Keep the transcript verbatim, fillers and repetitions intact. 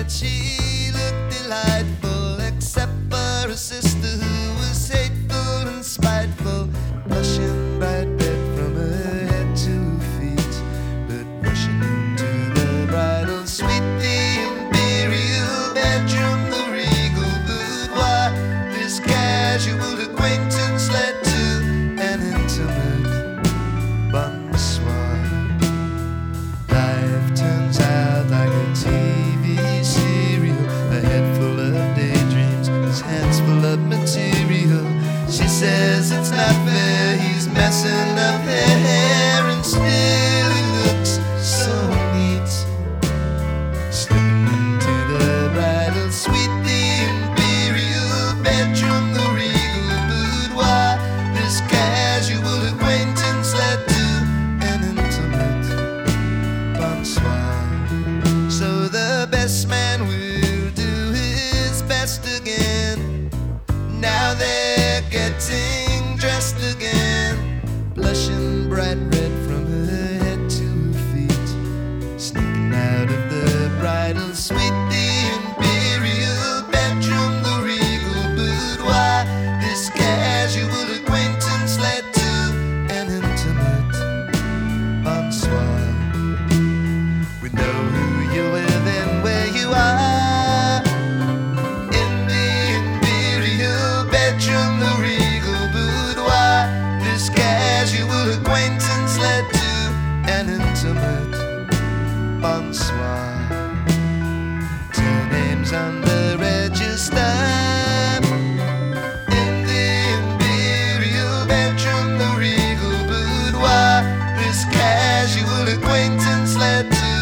but she looked delightful, except for a sister who was hateful and spiteful, blushing bright red from her head to her feet, but rushing into the bridal suite, the imperial bedroom, the regal boudoir. This casual acquaintance led to an intimate bonsoir. Life turns out like a T V serial, a head full of daydreams, his hands full of material. She says it's not fair, he's messing up her hair, and still he looks so neat. Slipping into the bridal suite, the imperial bedroom, the regal boudoir. This casual acquaintance led to an intimate bonsoir. So the best man will do his best again. Now they're getting dressed again, blushing bright red from her head to her feet, sneaking out of the bridal suite, the imperial bedroom, the regal boudoir. This casual acquaintance led to an intimate bonsoir. We know who you're with and where you are, in the imperial bedroom, the regal boudoir. This casual acquaintance led to an intimate bonsoir. Two names on the register, in the imperial bedroom, the regal boudoir. This casual acquaintance led to